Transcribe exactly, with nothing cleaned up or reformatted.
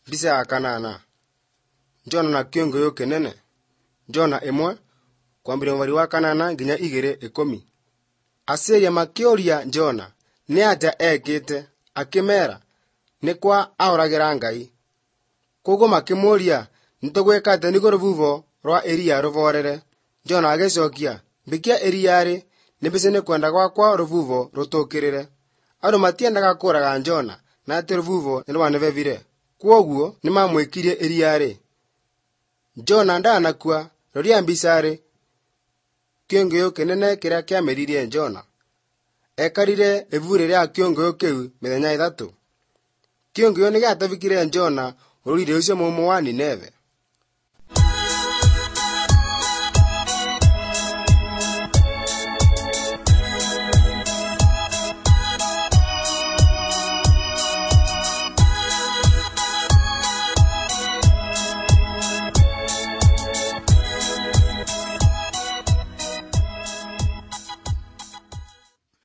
Mbica ya kanana. Jona na kĩongo kĩnene. Jona ĩmwe kwambĩrĩria mũbari wa kanana nginya igĩrĩ ikũmi. Asĩria makĩũria Jona nĩ atĩa ekĩte, akĩmera nĩ kwa ahũragĩra Ngai. Koguo makĩmũũria nĩtũgwĩka atĩa nĩguo rũhuho rwa iria rũborere. Jona agĩcokia, mbikia iria-rĩ, nĩ mbica nĩ kwenda gwakwa rũhuho rũtũkĩrĩre. Andũ matiendaga kũũraga Jona na atĩ rũhuho nĩ rwanebebire. Kwoguo nĩmamwĩkirie iria-rĩ. Jona ndanakua. Roria mbica-rĩ, kĩongo kĩnene kĩrĩa kĩameririe Jona. Ekarire ibuku rĩa kĩongo kĩu mĩthenya ĩtatũ. Kĩongo nĩ gĩatebikire Jona bũrũri-inĩ ũcio mũũmũ wa Nineve.